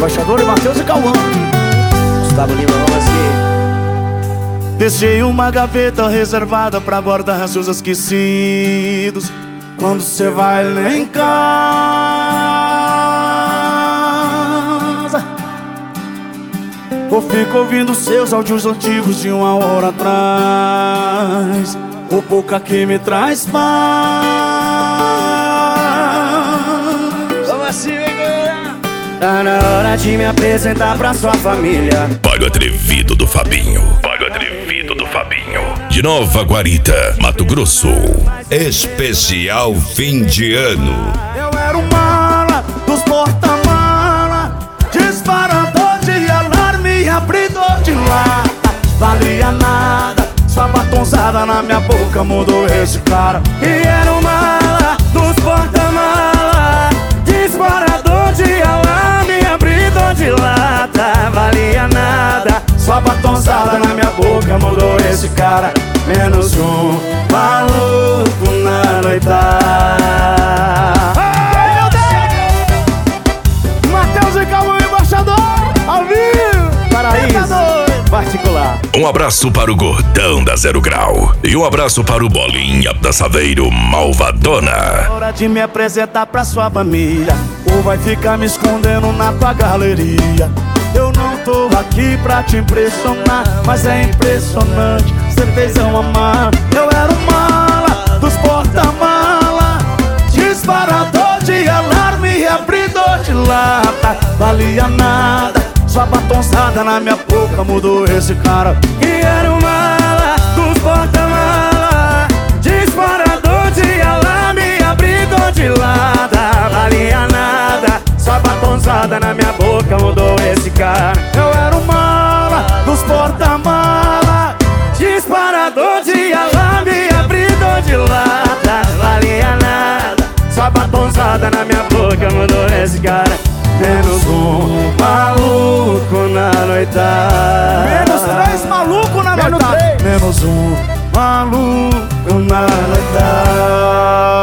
Embaixador e Matheus e Cauã. Gustavo Lima, vamos assim. Deixei uma gaveta reservada pra guardar seus esquecidos. Quando cê vai lá em casa, eu fico ouvindo seus áudios antigos de 1 hora atrás. O pouca que me traz paz. Vamos assim, galera. Tá na hora de me apresentar pra sua família. Pago Atrevido do Fabinho. Pago Atrevido do Fabinho. De Nova Guarita, Mato Grosso. Especial fim de ano. Eu era o mala dos porta-mala, disparador de alarme, abridor de lata. Valia nada, sua batonzada na minha boca mudou esse cara. E era o mala dos porta-mala, disparador de alarme, abridor de lata. Valia nada, Sua batonzada na minha boca mudou esse cara. Menos um maluco na noitada. Ai, meu Deus! Matheus e Cauã, embaixador, ao vivo, Paraíso particular. Um abraço para o Gordão da Zero Grau. E um abraço para o Bolinha da Saveiro Malvadona. Hora de me apresentar pra sua família, ou vai ficar me escondendo na tua galeria. Eu não tô aqui pra te impressionar, mas é impressionante, cê fez eu amar. Eu era o mala dos porta-mala, disparador de alarme, abridor de lata. Valia nada, sua batonzada na minha boca mudou esse cara. E era o mala dos porta-mala, disparador de alarme, abridor de lata. Valia nada, sua batonzada na minha boca mudou esse cara. Eu era o mala dos porta-mala, Disparador de alarme, abridor de lata. Valia nada, sua batonzada na minha boca mudou esse cara. menos um maluco na noitada. Menos 3 maluco na Menos noitada. menos um maluco na noitada.